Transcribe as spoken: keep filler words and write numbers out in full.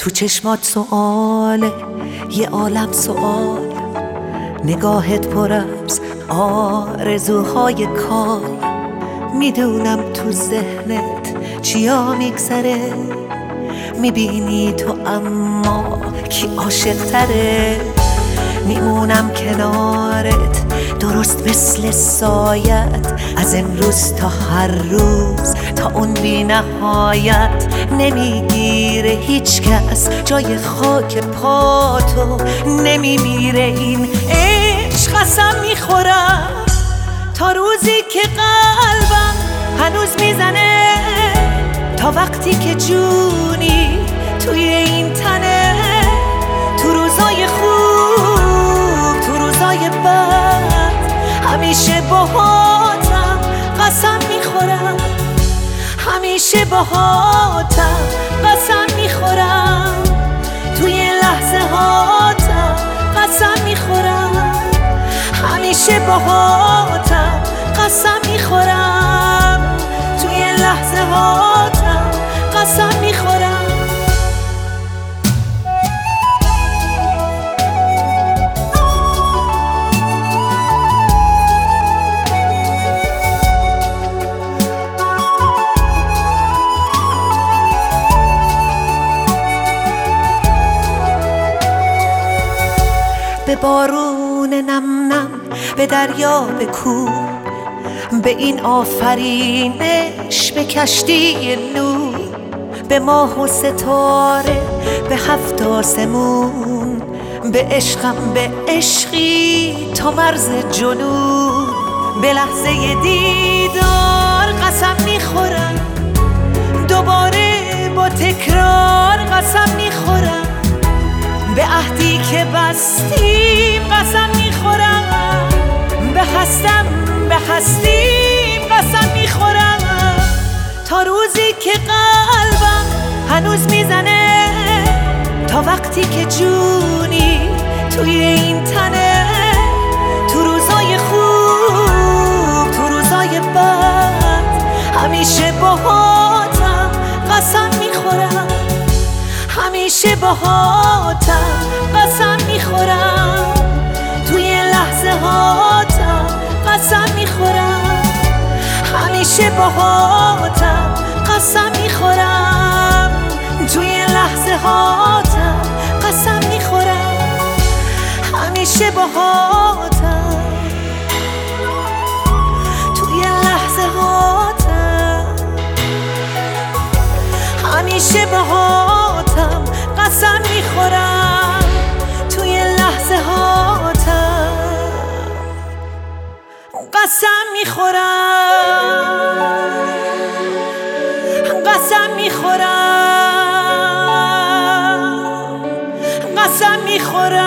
تو چشمات سؤاله یه عالم سؤال، نگاهت پر از آرزوهای کال. میدونم تو ذهنت چیا میگذره، میبینی تو اما کی عاشق تره. میمونم کنارت درست مثل سایت، از امروز تا هر روز تا اون بی نهایت. نمیگیره هیچ کس جای خاک پاتو، نمیمیره این عشق. قسم میخورم تا روزی که قلبم هنوز میزنه، تا وقتی که جونی توی این تنه. تو روزای خوب تو روزای بد همیشه باهاتم، قسم میخورم همیشه باهاتم، قسم میخورم توی لحظه هاتم، قسم میخورم همیشه باهاتم، قسم میخورم توی لحظه هاتم، قسم میخورم. به بارون نم نم، به دریا، به کوه، به این آفرینش، به کشتی نور، به ماه و ستاره، به هفت آسمون، به عشقم به عشقی تا مرز جنون. به لحظه دیدار قسم میخورم، دوباره با تکرار قسم میخورم. به عهدی که بستیم قسم میخورم، به هستم به هستیم قسم میخورم. تا روزی که قلبم هنوز میزنه، تا وقتی که جونی توی این تنه. تو روزای خوب تو روزای بد همیشه باهاتم، قسم میخورم همیشه باهاتم، قسم میخورم توی لحظه هاتم، قسم میخورم همیشه باهاتم، قسم میخورم توی لحظه هاتم، قسم میخورم همیشه باهاتم توی لحظه هاتم، همیشه باهاتم، قسم میخورم توی لحظه هاتم، قسم میخورم قسم میخورم قسم میخورم.